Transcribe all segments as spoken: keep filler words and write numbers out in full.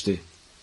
گذاشته،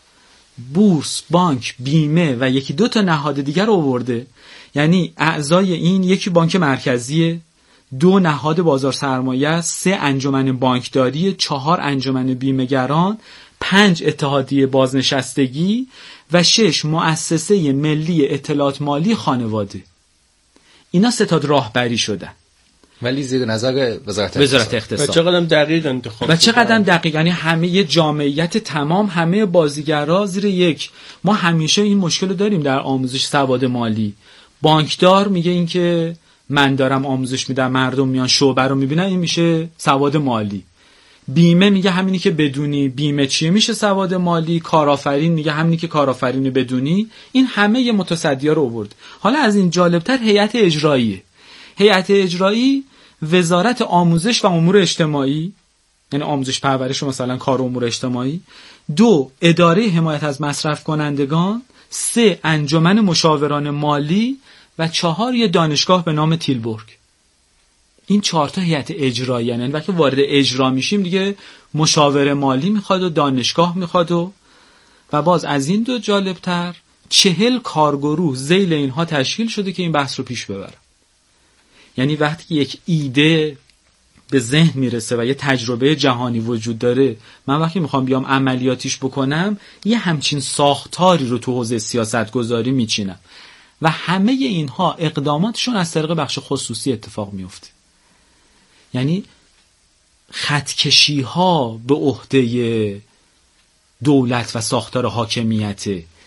بورس، بانک، بیمه و یکی دو تا نهاد دیگر رو آورده. یعنی اعضای این یکی بانک مرکزیه، دو نهاد بازار سرمایه، سه انجمن بانکداری، چهار انجمن بیمه‌گران، پنج اتحادیه بازنشستگی و شش مؤسسه ملی اطلاعات مالی خانواده. اینا ستاد راهبری شدن ولی زیر نظر وزارت وزارت اقتصاد. اقتصاد. و چقدر دقیق انتخاب و چقدر دقیق، یعنی همه جامعیت تمام، همه بازیگرا زیر یک. ما همیشه این مشکل رو داریم در آموزش سواد مالی. بانکدار میگه این که من دارم آموزش میدم، مردم میان شعبه رو میبینن، این میشه سواد مالی. بیمه میگه همینی که بدونی بیمه چیه میشه سواد مالی. کارآفرین میگه همینی که کارآفرینی بدونی. این همه ی متصدی‌ها رو آورد. حالا از این جالبتر هیئت اجراییه. هیئت اجرایی وزارت آموزش و امور اجتماعی، یعنی آموزش پرورش و مثلا کار و امور اجتماعی، دو اداره حمایت از مصرف کنندگان، سه انجمن مشاوران مالی و چهار یه دانشگاه به نام تیلبورگ. این چهار تا هیئت اجرایی، یعنی وقتی وارد اجرا میشیم دیگه مشاور مالی میخواد و دانشگاه میخواد و و باز از این دو جالبتر چهل کارگروه ذیل اینها تشکیل شده که این بحث رو پیش ببره. یعنی وقتی یک ایده به ذهن میرسه و یه تجربه جهانی وجود داره، من وقتی میخوام بیام عملیاتیش بکنم یه همچین ساختاری رو تو حوزه سیاست گذاری میچینم و همه اینها اقداماتشون از طریق بخش خصوصی اتفاق میفته. یعنی خطکشی ها به عهده دولت و ساختار حاکمیت،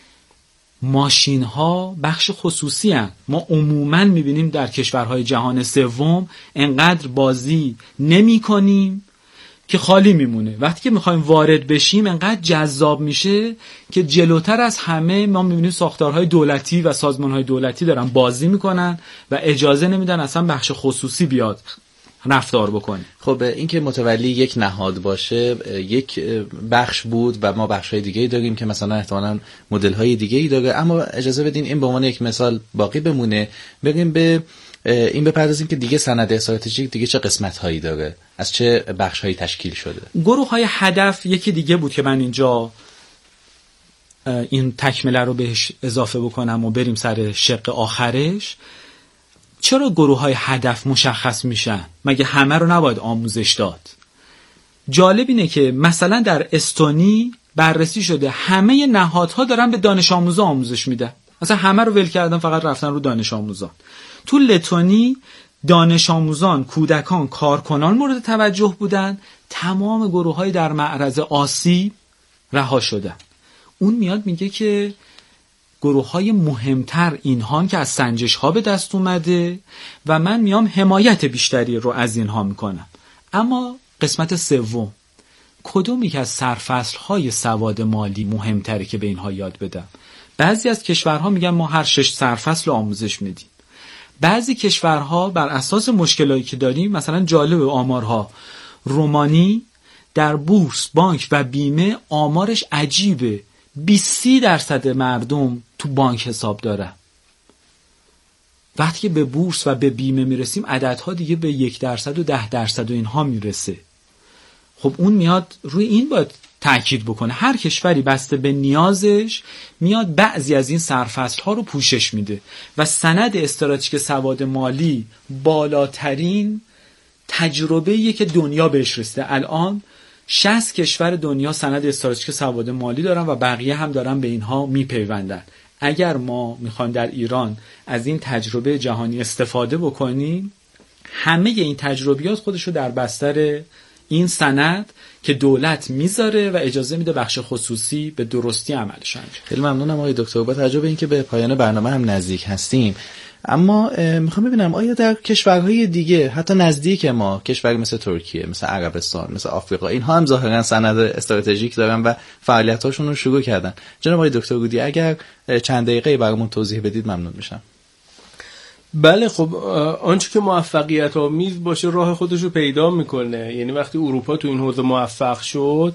ماشین ها بخش خصوصی هستند. ما عموماً میبینیم در کشورهای جهان سوم انقدر بازی نمی کنیم که خالی میمونه. وقتی که میخوایم وارد بشیم انقدر جذاب میشه که جلوتر از همه ما میبینیم ساختارهای دولتی و سازمانهای دولتی دارن بازی میکنن و اجازه نمیدن اصلا بخش خصوصی بیاد رفتار بکنه. خب این که متولی یک نهاد باشه یک بخش بود و ما بخش‌های دیگه‌ای داریم که مثلا احتمالاً مدل‌های دیگه‌ای داره، اما اجازه بدین این به عنوان یک مثال باقی بمونه. بریم به این بپردازیم که دیگه سند استراتژیک دیگه چه قسمت‌هایی داره، از چه بخش‌هایی تشکیل شده. گروه‌های هدف یکی دیگه بود که من اینجا این تکمله رو بهش اضافه بکنم و بریم سر شق آخرش. چرا گروه‌های هدف مشخص میشن؟ مگه همه رو نباید آموزش داد؟ جالب اینه که مثلا در استونی بررسی شده همه نهادها دارن به دانش آموزا آموزش میدن، مثلا همه رو ول کردن فقط رفتن رو دانش آموزان. تو لتونی دانش آموزان، کودکان، کارکنان مورد توجه بودن، تمام گروه‌های در معرض آسیب رها شدن. اون میاد میگه که گروه‌های مهمتر اینها که از سنجش‌ها به دست اومده و من میام حمایت بیشتری رو از اینها میکنم. اما قسمت سوم، کدومی که از سرفصل‌های سواد مالی مهمتره که به اینها یاد بدم؟ بعضی از کشورها میگن ما هر شش سرفصل آموزش میدیم. بعضی کشورها بر اساس مشکلاتی که داریم، مثلا جالب آمارها، رومانی در بورس، بانک و بیمه آمارش عجیبه، بیست درصد مردم تو بانک حساب داره. وقتی که به بورس و به بیمه میرسیم عددها دیگه به یک درصد و ده درصد و اینها میرسه. خب اون میاد روی این باید تأکید بکنه. هر کشوری بسته به نیازش میاد بعضی از این سرفصل ها رو پوشش میده و سند استراتژیک سواد مالی بالاترین تجربه‌ایه که دنیا بهش رسیده. الان شصت کشور دنیا سند استراتژیک سواد مالی دارن و بقیه هم دارن به اینها میپیوندن. اگر ما میخوایم در ایران از این تجربه جهانی استفاده بکنیم، همه این تجربیات خودشو در بستر این سند که دولت میذاره و اجازه میده بخش خصوصی به درستی عملش انجام. خیلی ممنونم آقای دکتر. با توجه به اینکه به پایان برنامه هم نزدیک هستیم، اما میخوام ببینم آیا در کشورهای دیگه حتی نزدیک ما، کشوری مثل ترکیه، مثل عربستان، مثل آفریقا، اینها هم ظاهرا سند استراتژیک دارن و فعالیتاشون رو شروع کردن. جناب آقای دکتر گودی اگر چند دقیقه برامون توضیح بدید ممنون میشم. بله، خب آنچه که موفقیت آمیز باشه راه خودش رو پیدا میکنه. یعنی وقتی اروپا تو این حوزه موفق شد،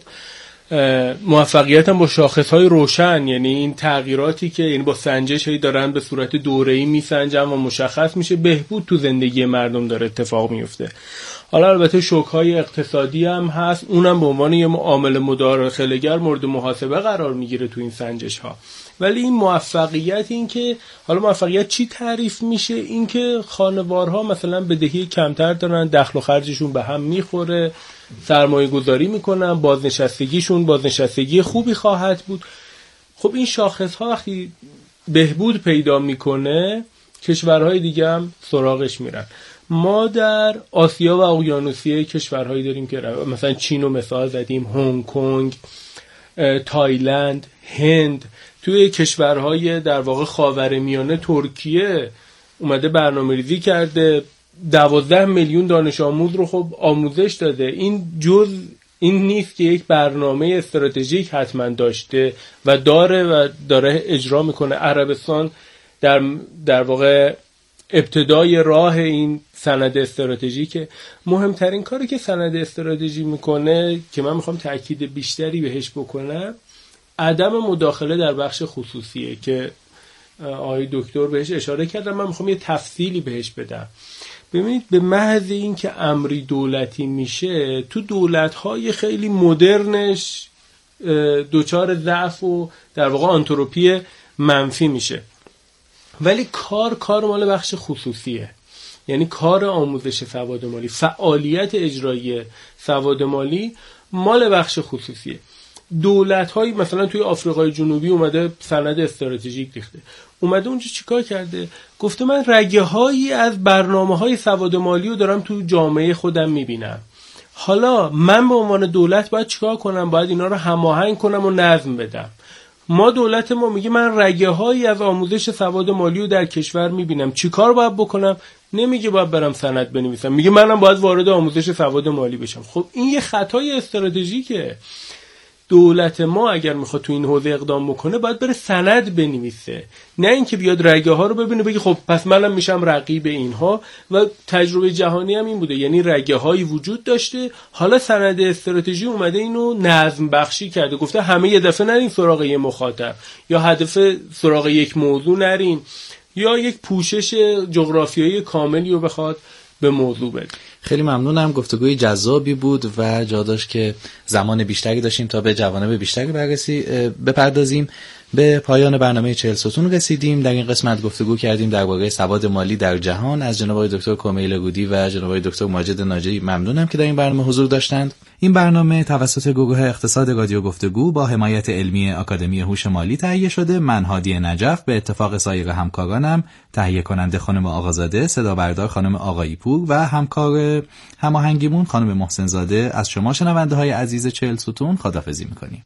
موفقیت هم با شاخصهای روشن، یعنی این تغییراتی که یعنی با سنجش هایی دارن به صورت دوره‌ای میسنجن و مشخص میشه بهبود تو زندگی مردم داره اتفاق میفته. حالا البته شوک‌های اقتصادی هم هست، اونم به عنوان یه عامل مداخله‌گر مورد محاسبه قرار میگیره تو این سنجش‌ها. ولی این موفقیت، این که حالا موفقیت چی تعریف میشه؟ این که خانوارها مثلا بدهی کمتر دارن، دخل و خرجشون به هم میخوره، سرمایه گذاری میکنن، بازنشستگیشون بازنشستگی خوبی خواهد بود. خب این شاخص ها وقتی بهبود پیدا میکنه، کشورهای دیگه هم سراغش میرن. ما در آسیا و اقیانوسیه کشورهایی داریم که مثلا چین رو مثال زدیم، هنگ کنگ، تایلند، هند. توی کشورهای در واقع خاورمیانه ترکیه اومده برنامه‌ریزی کرده، دوازده میلیون دانش آموز رو خب آموزش داده. این جز این نیست که یک برنامه استراتژیک حتما داشته و داره و داره اجرا میکنه. عربستان در در واقع ابتدای راه این سند استراتژیکه. مهمترین کاری که سند استراتژی میکنه که من میخوام تاکید بیشتری بهش بکنم، عدم مداخله در بخش خصوصیه که آقای دکتر بهش اشاره کردن. من میخوام یه تفصیلی بهش بدم. ببینید، به محض این که امری دولتی میشه، تو دولت‌های خیلی مدرنش دوچار ضعف و در واقع آنتروپی منفی میشه. ولی کار کار مال بخش خصوصیه، یعنی کار آموزش سواد مالی، فعالیت اجرایی سواد مالی مال بخش خصوصیه. دولت‌های مثلا توی آفریقای جنوبی اومده سند استراتژیک ریخته، اومده اونجا چیکار کرده؟ گفته من رگه‌هایی از برنامه‌های سواد مالی رو دارم تو جامعه خودم می‌بینم. حالا من به عنوان دولت باید چیکار کنم؟ باید اینا رو هماهنگ کنم و نظم بدم. ما دولت ما میگه من رگه‌هایی از آموزش سواد مالی رو در کشور می‌بینم، چیکار باید بکنم؟ نمیگه باید برم سند بنویسم، میگه منم باید وارد آموزش سواد مالی بشم. خب این یه خطای استراتژیکه. دولت ما اگر میخواد تو این حوزه اقدام بکنه باید بره سند بنویسه، نه اینکه بیاد رگه ها رو ببینه بگه خب پس منم میشم رقیب اینها. و تجربه جهانی هم این بوده، یعنی رگه هایی وجود داشته، حالا سند استراتژی اومده اینو نظم بخشی کرده، گفته همه یه دفعه نرین سراغ یه مخاطب، یا هدف سراغ یک موضوع نرین، یا یک پوشش جغرافیایی کاملی رو بخواد به موضوع بده. خیلی ممنونم، گفتگوی جذابی بود و جا داشت که زمان بیشتری داشتیم تا به جوانب بیشتری بررسی بپردازیم. به پایان برنامه چهل ستون رسیدیم. در این قسمت گفتگو کردیم درباره سواد مالی در جهان از جناب آقای دکتر کمیل گودی و جناب آقای دکتر ماجد ناجی. ممنونم که در این برنامه حضور داشتند. این برنامه توسط گروه اقتصاد رادیو گفتگو با حمایت علمی آکادمی هوش مالی تهیه شده. من هادی نجف به اتفاق سایر همکارانم، تهیه کننده خانم آقازاده، صدا بردار خانم آقایی پور و همکار هماهنگیمون خانم محسن زاده، از شما شنونده های عزیز چهل ستون خداحافظی می‌کنیم.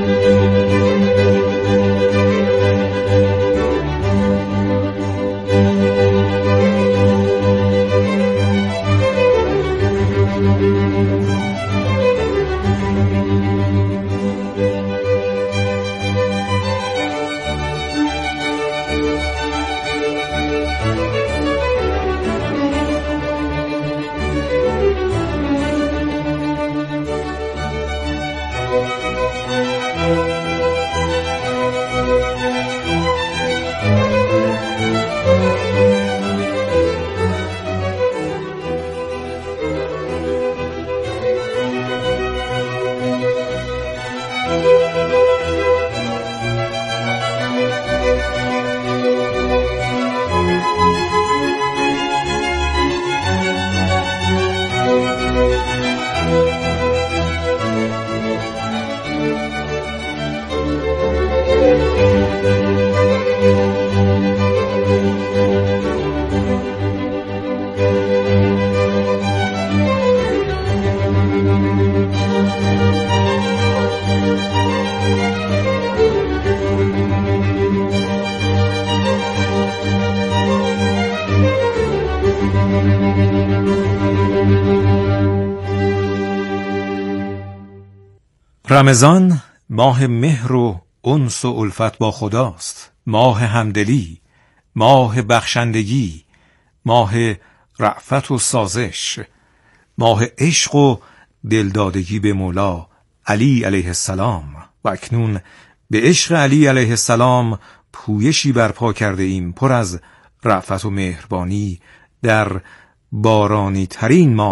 رمضان ماه مهر و انس و الفت با خداست، ماه همدلی، ماه بخشندگی، ماه رأفت و سازش، ماه عشق و دلدادگی به مولا علی علیه السلام. و اکنون به عشق علی علیه السلام پویشی برپا کرده ایم پر از رأفت و مهربانی در بارانی ترین ماه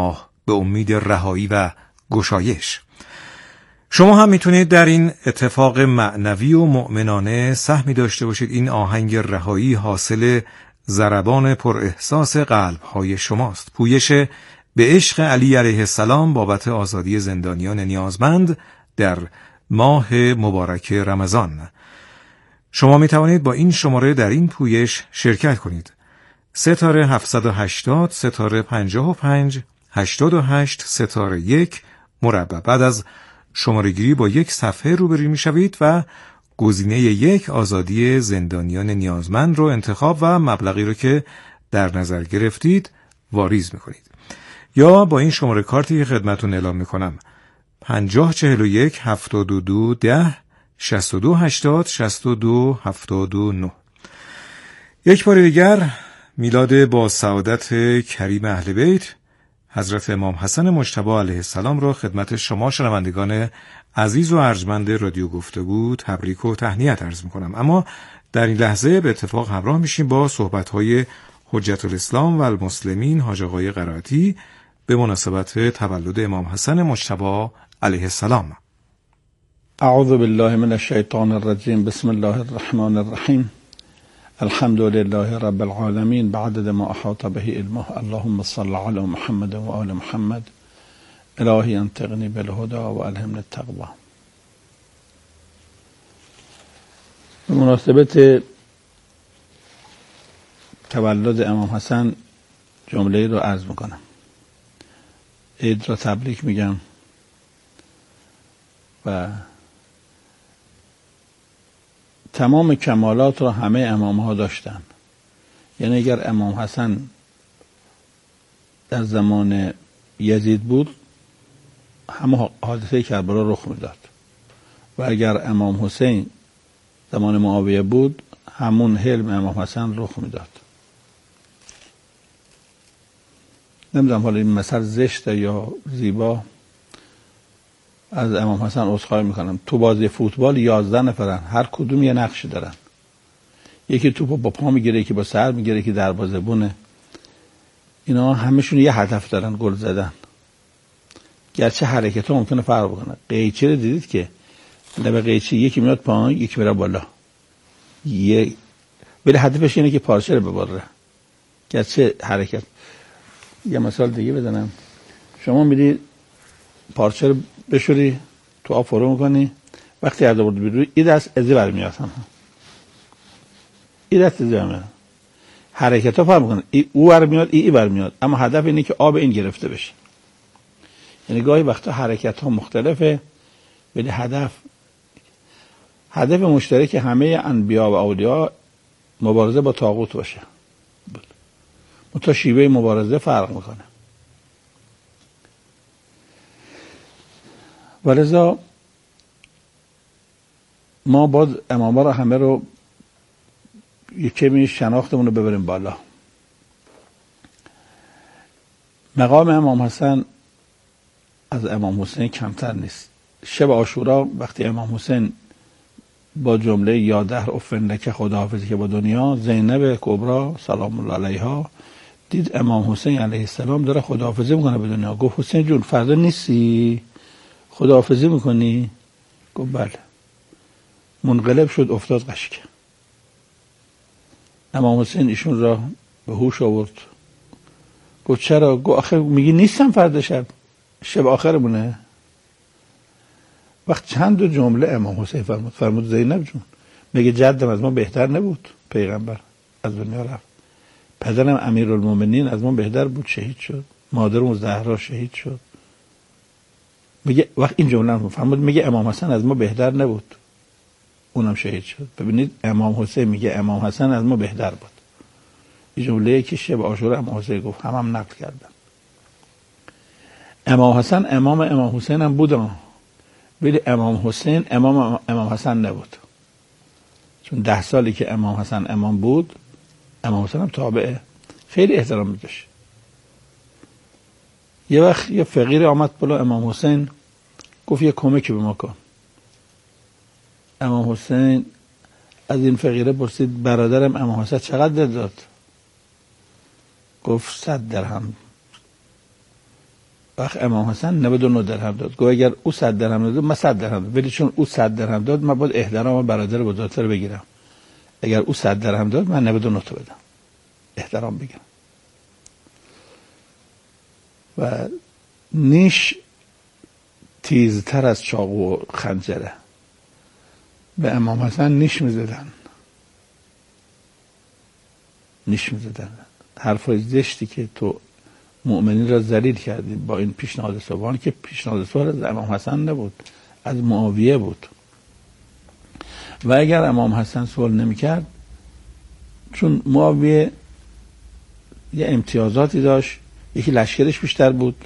به امید رهایی و گشایش. شما هم میتونید در این اتفاق معنوی و مؤمنانه سهمی داشته باشید. این آهنگ رهایی حاصل ضربان پر احساس قلب‌های شماست. پویش به عشق علی علیه السلام بابت آزادی زندانیان نیازمند در ماه مبارک رمضان. شما می توانید با این شماره در این پویش شرکت کنید. ستاره هفتصد و هشتاد ستاره پنجاه و پنج هشتاد و هشت ستاره یک مربع. بعد از شماره گیری با یک صفحه روبرو می شوید و گزینه یک آزادی زندانیان نیازمند رو انتخاب و مبلغی رو که در نظر گرفتید واریز می کنید. یا با این شماره کارتی که خدمتون اعلام می کنم پنجاه چهل و یک هفتاد و دو ده شصت و دو هشتاد شصت و دو هفتاد و نه. یک بار دیگر میلاد با سعادت کریم اهل بیت حضرت امام حسن مجتبی علیه السلام را خدمت شما شنوندگان عزیز و ارجمند رادیو گفتگو تبریک و تهنیت عرض می‌کنم. اما در این لحظه به اتفاق همراه میشیم با صحبت‌های حجت الاسلام و المسلمین حاج آقای قرائتی به مناسبت تولد امام حسن مجتبی علیه السلام. اعوذ بالله من الشیطان الرجیم. بسم الله الرحمن الرحیم. الحمد لله رب العالمین بعدد ما احاط به علمه. اللهم صل علی محمد و آل محمد. الهی انطقنی بالهدى و الهمنی التقوی. به مناسبت تولد امام حسن جمله رو عرض میکنم. عید را تبریک میگم و تمام کمالات را همه امام ها داشتن. یعنی اگر امام حسن در زمان یزید بود همه حادثه کربلا رخ میداد و اگر امام حسین زمان معاویه بود همون حلم امام حسن رخ میداد. نمیدونم حالا این مثل زشته یا زیبا. از امام حسن عذرخواهی میکنم. تو بازی فوتبال یازده نفرن، هر کدوم یه نقشی دارن. یکی توپو با پا میگیره، یکی با سر میگیره، یکی دروازه‌بونه. اینا همشون یه هدف دارن، گل زدن. گرچه حرکت‌ها ممکنه فرق بکنه. قیچی رو دیدید که لب قیچی یکی میاد پایین یکی میره بالا، یه ولی هدفش اینه که پارچه رو ببره. گرچه حرکت. یه مثال دیگه بزنم. شما میری پارچه رو بشوری تو آب فرو میکنی، وقتی از آورد بیرون این دست ازی برمیاد، هم این دست ازی برمیاد، حرکت ها فرق میکنه. ای او برمیاد ای ای برمیاد، اما هدف اینه که آب این گرفته بشه. یعنی گاهی وقتا حرکت ها مختلفه ولی هدف هدف مشترک همه انبیا و اولیا مبارزه با طاغوت باشه. متا شیوه مبارزه فرق میکنه. ولذا ما باز اماما رو همه رو یک کمی شناختمون رو ببریم بالا. مقام امام حسن از امام حسین کمتر نیست. شب عاشورا وقتی امام حسین با جمله یا دهر افندک خداحافظی که با دنیا، زینب کبرا سلام الله علیها دید امام حسین علیه السلام داره خداحافظی میکنه به دنیا. گفت حسین جون فردا نیستی؟ خداحافظی میکنی؟ گفت بله. منقلب شد افتاد قشک. امام حسین ایشون را به هوش آورد. گفت چرا؟ گفت آخر میگی نیستم فردا شب، شب آخرمونه. وقت چند دو جمله امام حسین فرمود. فرمود زینب جون میگه جدم از ما بهتر نبود، پیغمبر از دنیا رفت. پدرم امیرالمومنین از ما بهتر بود، شهید شد. مادرم زهرا شهید شد. میگه وقت این جمله رو فرمود، میگه امام حسن از ما بهتر نبود، اونم شهید شد. ببینید امام حسین میگه امام حسن از ما بهتر بود. این جمله که شب عاشورا امام حسین گفت، هم هم نقل کردن. امام حسن امام امام حسین هم بود، ولی امام حسین امام امام حسن نبود. چون ده سالی که امام حسن امام بود امام حسین هم تابعه، خیلی احترام می‌داشت. یه وقت یه فقیر آمد بالا امام حسین گفت یه کمکی به ما کن. امام حسین از این فقیره پرسید برادرم امام حسین چقدر داد؟ گفت صد درهم. وقت امام حسن نود و نه درهم داد. گفت اگر او صد درهم داد من صد درهم داد، ولی چون او صد درهم داد من باید احترام برادر بزرگتر بگیرم. اگر او صد درهم داد من نود و نه تا بدم، احترام بگیرم. و نیش تیزتر از چاقو و خنجره. به امام حسن نیش میزدن، نیش میزدن. حرفای زشتی که تو مؤمنین را ذلیل کردی با این پیشنهاد صلح، که پیشنهاد صلح از امام حسن نبود، از معاویه بود. و اگر امام حسن صلح نمیکرد، چون معاویه یه امتیازاتی داشت، یکی لشکرش بیشتر بود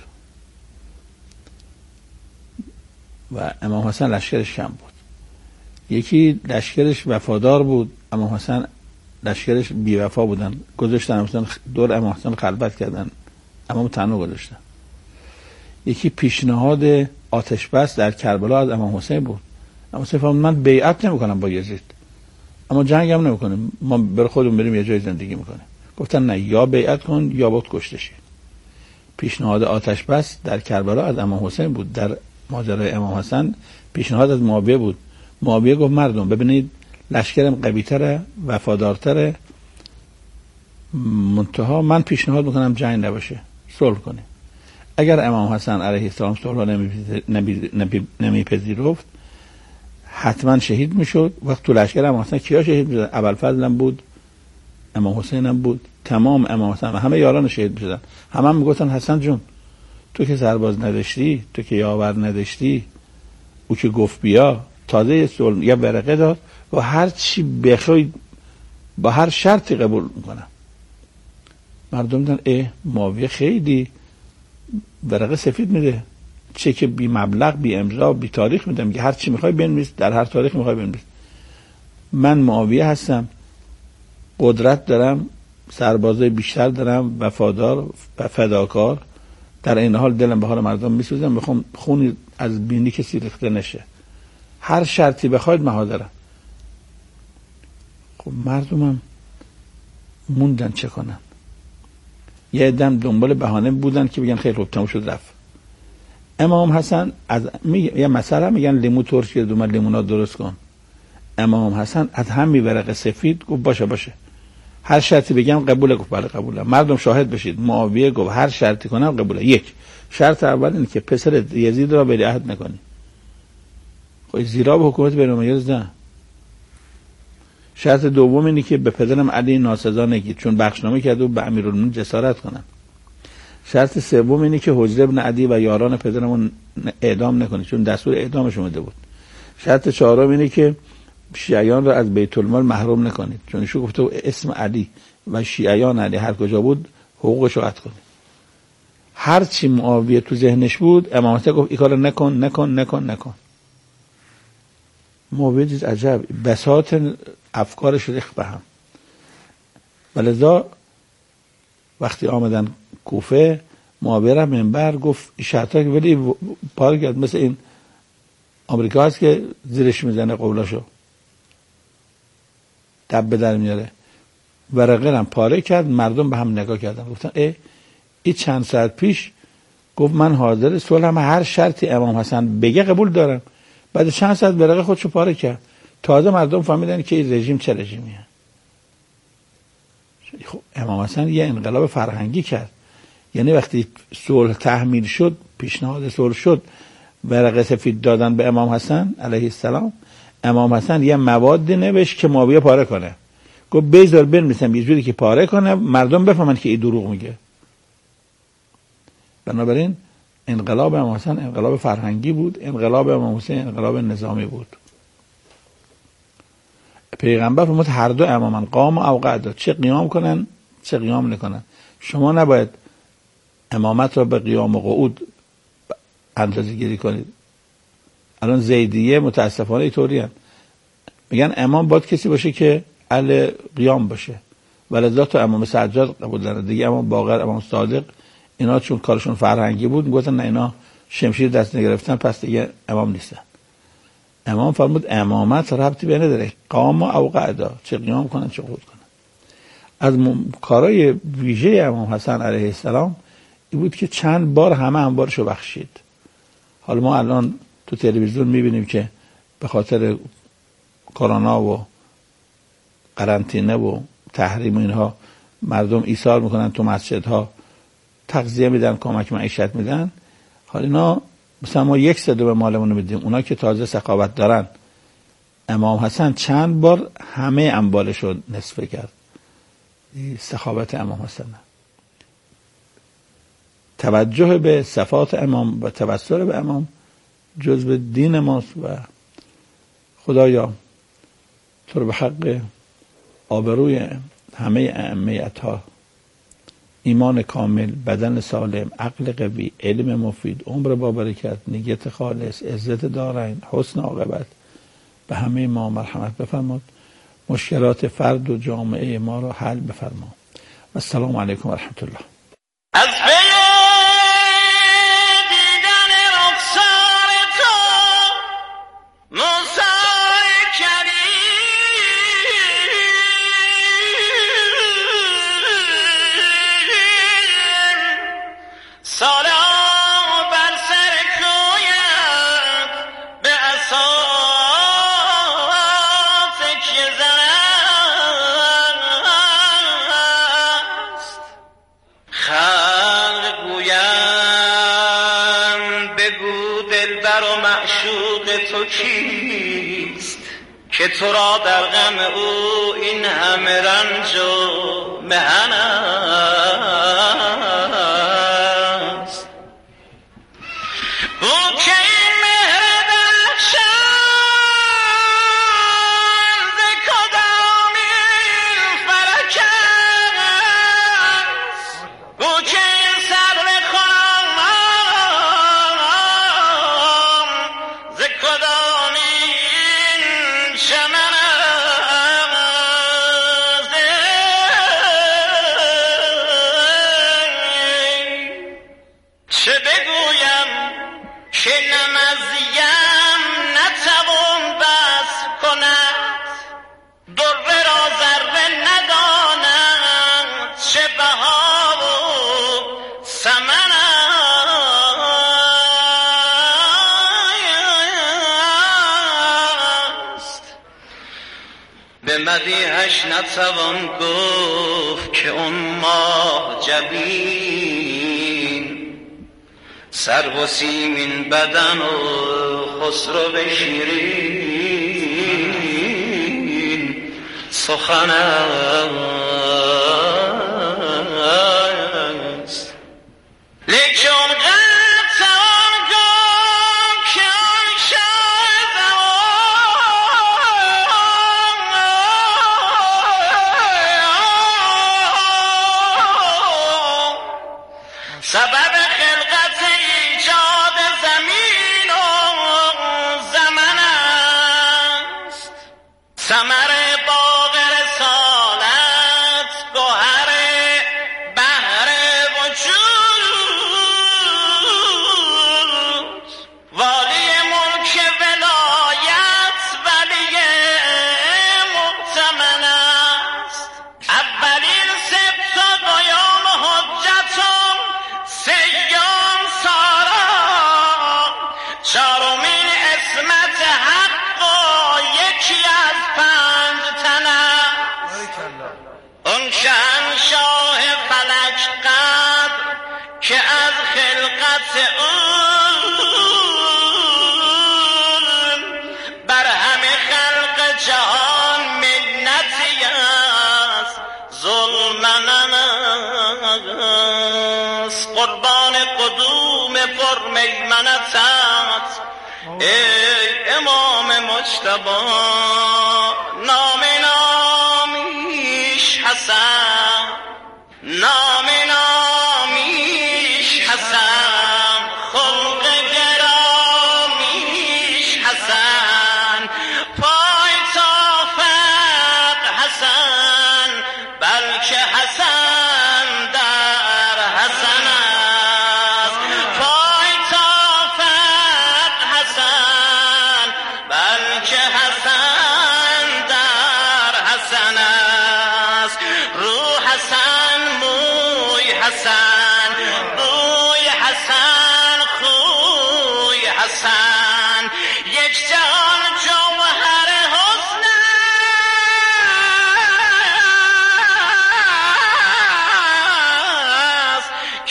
و امام حسن لشکرش کم بود، یکی لشکرش وفادار بود، امام حسن لشکرش بی وفا بودن، گذاشتن امام حسن دور امام حسن خلوت کردن، امام تنها گذاشتن. یکی پیشنهاد آتش بس در کربلا از امام حسین بود. امام حسین فرمود من بیعت نمیکنم با یزید، اما جنگ هم نمیکنیم، ما بر خودمون بریم یه جای زندگی میکنیم. گفتن نه، یا بیعت کن یا بود کشته شی. پیشنهاد آتش بس در کربلا از امام حسین بود. در ماجرای امام حسن پیشنهاد از معاویه بود. معاویه گفت مردم ببینید لشکرم قوی‌تره، وفادارتره، منتها من پیشنهاد میکنم جنگ نباشه، صلح کنیم. اگر امام حسن علیه السلام صلح نمیپذیرفت حتما شهید میشد. وقت تو لشکر امام حسن کیا شهید میشدن؟ ابوالفضل هم بود، امام حسین هم بود، تمام امام حسن و همه یاران شهید میشدن. همه هم میگفتن حسن جون تو که سرباز نداشتی، تو که یاور نداشتی، او که گفت بیا، تازه صلح یا ورقه داد و هر چی بخوای با هر شرطی قبول میکنم. مردم دیدن اه معاویه خیلی ورقه سفید میده، چک بی مبلغ بی امضا بی تاریخ میده، میگه هر چی میخوای بنویس، در هر تاریخ میخوای بنویس. من معاویه هستم، قدرت دارم، سربازای بیشتر دارم، وفادار و فداکار، در این حال دلم به حال مردم میسوزم، میخوام خونی از بینی کسی ریخته نشه، هر شرطی بخواید من حاضرم. خب مردمم موندن چه کنن؟ یه دم دنبال بهانه بودن که بگن خیلی خوب تموم شد رفت. امام حسن از می... یه مثلا میگن لیمو ترش کرد اومد لیموناد درست کن. امام حسن از همین ورق سفید گفت باشه باشه، هر شرطی بگم قبوله. گفت بله قبوله. مردم شاهد بشید. معاویه گفت هر شرطی کنم قبوله. یک شرط اول اینه که پسر یزید را ولی عهد نکنی. خب زیرا به حکومت بنی امیه زدن. شرط دوم اینه که به پدرم علی ناسزا نگید، چون بخشنامه کرده و به امیرالمومنین جسارت کنن. شرط سوم اینه که حجر ابن عدی و یاران پدرمون اعدام نکنید، چون دستور اعدامش اومده بود. شرط چهارم اینه که شیعیان را از بیت المال محروم نکنید، چون ایشون گفته اسم علی و شیعیان علی هر کجا بود حقوقش رو قطع کنید. هر چی معاویه تو ذهنش بود امام حسین گفت این کارو نکن نکن نکن نکن. معاویه دید عجب بساط افکارش ریخت به هم. ولذا وقتی آمدن کوفه معاویه را منبر گفت شرطا ولی پاره کرد، مثل این آمریکا هست که زیرش میزنه قولاشو دب در میاره. ورقه هم پاره کرد، مردم به هم نگاه کردن گفتن ای این چند ساعت پیش گفت من حاضر صلح، هر شرطی امام حسن بگه قبول دارم، بعد چند ساعت ورقه خودشو پاره کرد. تازه مردم فهمیدن که این رژیم چه رژیمیه. خب امام حسن یه انقلاب فرهنگی کرد. یعنی وقتی صلح تحمیل شد، پیشنهاد صلح شد، ورقه سفید دادن به امام حسن علیه السلام، امام حسن یه مواد نوشت که معاویه پاره کنه. گفت بذار بنویسم یه جوری که پاره کنه مردم بفهمن که این دروغ میگه. بنابراین انقلاب امام حسن انقلاب فرهنگی بود، انقلاب امام حسین انقلاب نظامی بود. پیغمبر فرمود هر دو امامان قام او قعد، چه قیام کنن چه قیام نکنن. شما نباید امامت را به قیام و قعود اندازه گیری کنید. الان زیدیه متاسفانه اینطوری هستند، میگن امام باید کسی باشه که اهل قیام باشه، ولذا تو امام سجاد قبول دارن دیگه. امام باقر، امام صادق، اینا چون کارشون فرهنگی بود میگفتن نه اینا شمشیر دست نگرفتن پس دیگه امام نیستن. امام فرمود امامت ربطی به نداره، قام او قعدا، چه قیام کنن چه قعود کنن. از کارهای ویژه امام حسن علیه السلام این بود که چند بار همه انبارشو بخشید. حالا ما الان تو تلویزیون میبینیم که به خاطر کرونا و قرنطینه و تحریم و اینها مردم ایثار میکنن تو مسجدها، تغذیه میدن، کمک معیشت میدن. حالا اینا مثلا ما یک سوم مالمون رو میدیم، اونا که تازه سخاوت دارن. امام حسن چند بار همه اموالش رو نصفه کرد. سخاوت امام حسن. توجه به صفات امام و توسل به امام جزء دین ماست و خدایا تو رو به حق آبروی همه ائمه‌ها، ایمان کامل، بدن سالم، عقل قوی، علم مفید، عمر با برکت، نیت خالص، عزت دارین، حسن عاقبت به همه ما مرحمت بفرماد. مشکلات فرد و جامعه ما رو حل بفرما. و السلام علیکم و رحمت الله. تو کیست که تو را در غم او این همه رنج و محن است؟ او که این مهر درخشان ز کدامین فلک است؟ او که این صبر خرم ز کدامین چمن است؟ چه بگویم که نمزیم نتوان بس کند، دره را ذره نداند چه بها و ثمن است. به مدیحش نتوان گفت که اون ماه جبین، سرو و سیمین بدن و خسرو شیرین سخن است. لیکن قد توان گفت که آن شاه زمان سبب خلقت ایجاد زمین و زمن است. ثمر باغ رسالت، گوهر بحر وجود، والی ملک ولایت ولی مؤتمن است. اولین سبت و دوم حجت و سیام سارا، چهارمین اسمت حق و یکی از پنج تن است. اون شهنشاه فلک قدر که از خلقت او بر همه خلق جهان منتی است، ظلمن است. قربان قدوم پر میمنتت ای امام مجتبی، نام نامیش حسن، نام نامیش حسن، خلق گرامیش حسن، پای تا فقر حسن، بلکه حسن در حسن است. پای تا فقر حسن، بلکه حسن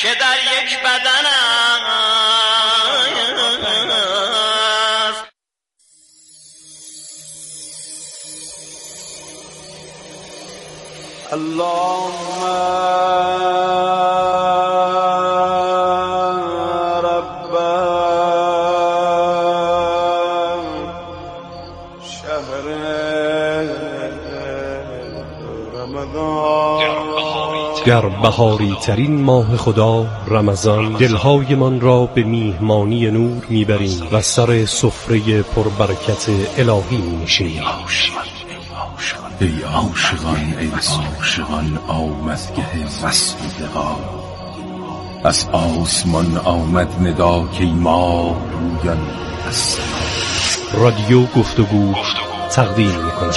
که در یک بدن است. اللهم رب شهر رمضان. در بهاری ترین ماه خدا رمضان دلهای من را به میهمانی نور میبریم و سر سفره پربرکت الهی می‌نشینیم. ای عاشقان ای عاشقان آمدگه وصل و لقا، از آسمان آمد ندا که ای ماه رویان از سما. رادیو گفتگو تقدیم می‌کند.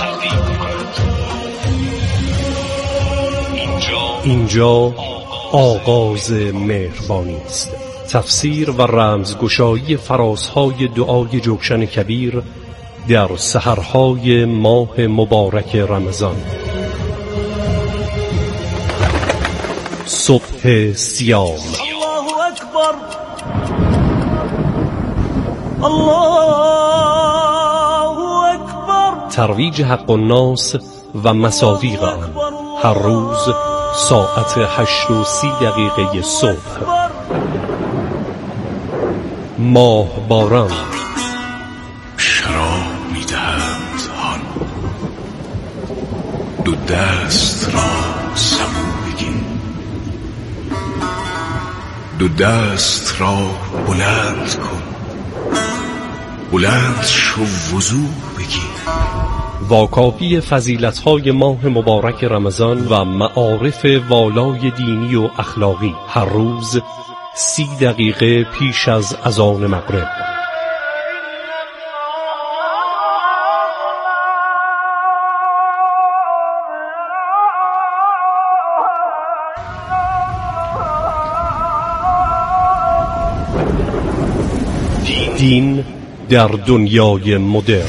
اینجا آغاز مهربانی است. تفسیر و رمزگشایی فرازهای دعای جوشن کبیر در سحرهای ماه مبارک رمضان. صبح صیام. الله اکبر، الله اکبر. ترویج حق الناس و مساویق آن هر روز ساعت هشت و سی دقیقه صبح. ماه باران. شراب می‌دهند هان، دو دست را سبو بگیر، دو دست را بلند کن، بلند شو وضو بگیر. واکاوی فضیلت‌های ماه مبارک رمضان و معارف والای دینی و اخلاقی هر روز سی دقیقه پیش از اذان مغرب. دین در دنیای مدرن.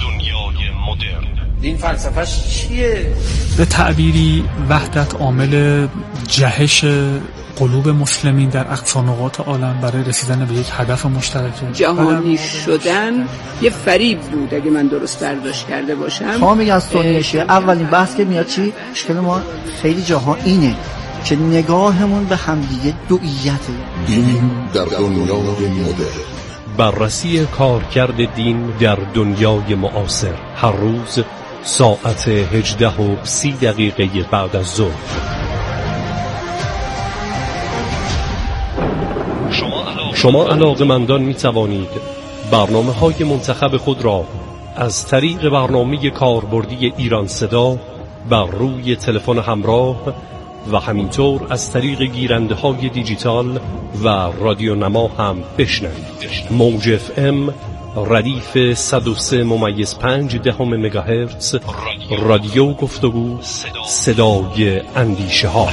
دین فلسفه‌اش چیه؟ به تعبیری وحدت عامل جهش قلوب مسلمین در اقصا نقاط عالم برای رسیدن به یک هدف مشترک. جهانی شدن یه فریب بود اگه من درست برداشت کرده باشم. شما میگن از سنیشه اولین بحث که میاد چی؟ مشکل ما خیلی جاها اینه که نگاهمون به همدیگه دوئیته. دین در دنیای مدرن. بررسی کارکرد دین در دنیای معاصر هر روز ساعت هجده و سی دقیقه بعد از ظهر. شما علاقه‌مندان می توانید برنامه های منتخب خود را از طریق برنامه کاربردی ایران صدا بر روی تلفن همراه و همینطور از طریق گیرنده های دیجیتال و رادیو نما هم بشنوید. موج اف ام ردیف صد و سه ممیز پنج دهم مگاهرتز. رادیو گفتگو، صدای اندیشه ها.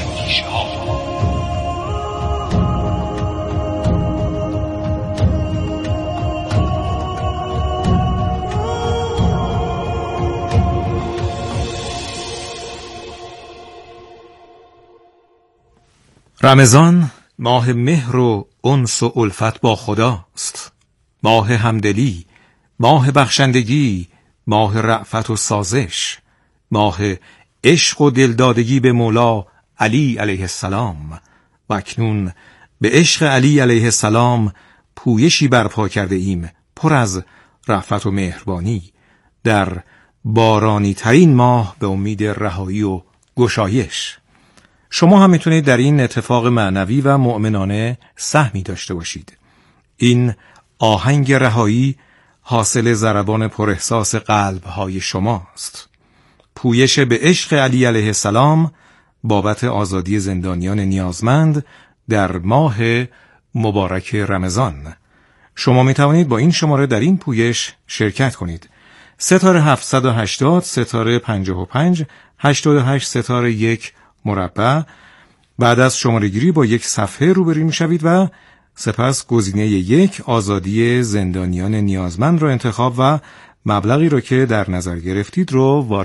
رمضان ماه مهر و انس و الفت با خداست، ماه همدلی، ماه بخشندگی، ماه رأفت و سازش، ماه عشق و دلدادگی به مولا علی علیه السلام. و اکنون به عشق علی علیه السلام پویشی برپا کرده ایم پر از رأفت و مهربانی در بارانی ترین ماه به امید رهایی و گشایش. شما هم میتونید در این اتفاق معنوی و مؤمنانه سهمی داشته باشید. این آهنگ رهایی حاصل ضربان پر احساس قلب‌های شماست. پویش به عشق علی علیه السلام بابت آزادی زندانیان نیازمند در ماه مبارک رمضان. شما میتوانید با این شماره در این پویش شرکت کنید. ستاره هفتصد و هشتاد ستاره پنجاه و پنج هشتاد و هشت ستاره یک مربع. بعد از شماره گیری با یک صفحه روبرو میشوید و سپس گزینه یک آزادی زندانیان نیازمند را انتخاب و مبلغی را که در نظر گرفتید رو وارد